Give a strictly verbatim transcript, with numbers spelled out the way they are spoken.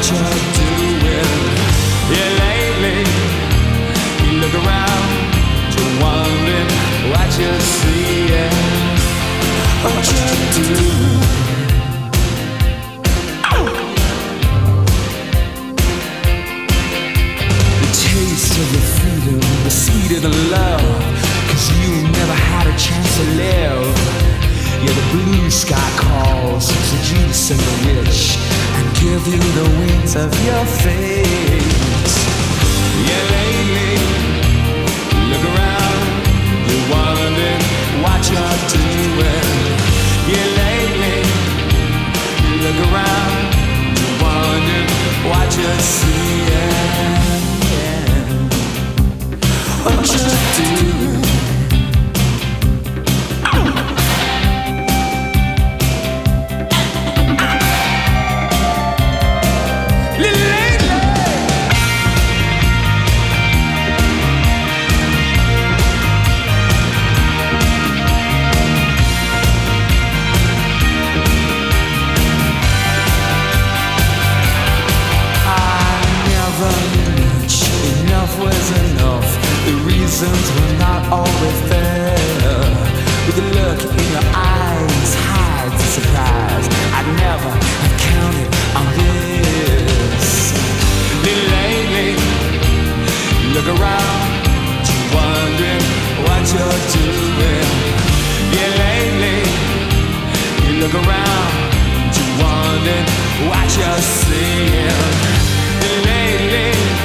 you're doing. Yeah, lately you look around, you're wondering what you're seeing, what you're doing. The taste of the freedom, the seed of the love, 'cause you never had a chance to live. Yeah, the blue sky calls, seduce and the rich, and give you the wings of your fate. Yeah, lately, look around, you're wondering what you're doing. Yeah, lately, look around, you're wondering what you're seeing. Yeah. What you're doing. Was enough. The reasons were not always there. With the look in your eyes hides the surprise. I'd never have counted on this. Lately, look around, you're wondering what you're doing. Yeah, lately, you look around, you're wondering what you're seeing. Lately.